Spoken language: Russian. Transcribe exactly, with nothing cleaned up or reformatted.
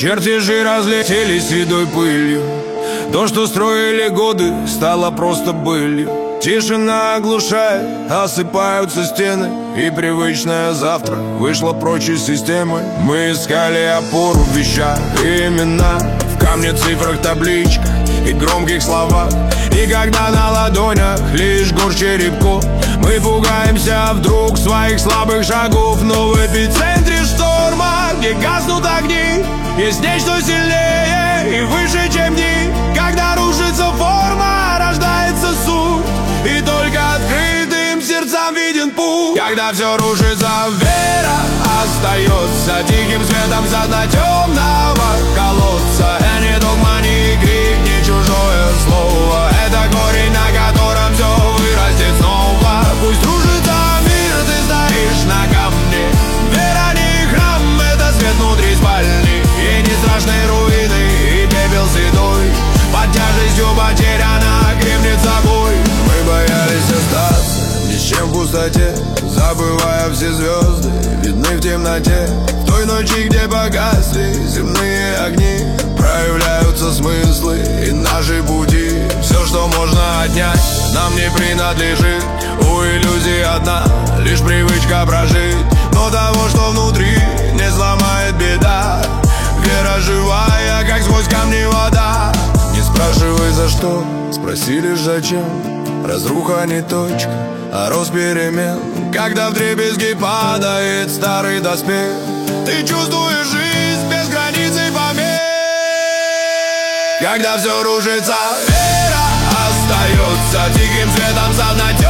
Чертежи разлетелись седой пылью. То, что строили годы, стало просто былью. Тишина оглушает, осыпаются стены, и привычное завтра вышло прочь из системы. Мы искали опору в вещах и имена, в камне, цифрах, табличках и громких словах. И когда на ладонях лишь горсть черепков, мы пугаемся вдруг своих слабых шагов. Но в эпицентре шторма, где гаснут огни, есть нечто сильнее и выше, чем дни. Когда рушится форма, рождается суть, и только открытым сердцам виден путь. Когда все рушится, вера остается тихим светом за дна темного колодца. А не догма, ни крик, ни чужое слово. Это корень, на котором все вырастет снова. Пусть рушится мир, ты стоишь на камне. Вера не храм, это свет внутри спальни. И не страшны руины, и пепел седой. Под тяжестью потерь она крепнет собой. Мы боялись остаться ни с чем в пустоте, забывая все звезды, видны в темноте. В той ночи, где погасли земные огни, проявляются смыслы и наши пути. Все, что можно отнять, нам не принадлежит. У иллюзий одна лишь привычка прожить. Но того, что внутри, не сломает беда. Вера живая, как сквозь камни вода. Не спрашивай за что, спроси лишь зачем. Разруха не точка, а рост перемен. Когда вдребезги падает старый доспех, ты чувствуешь жизнь без границ и помех. Когда все рушится, вера остается тихим светом за дна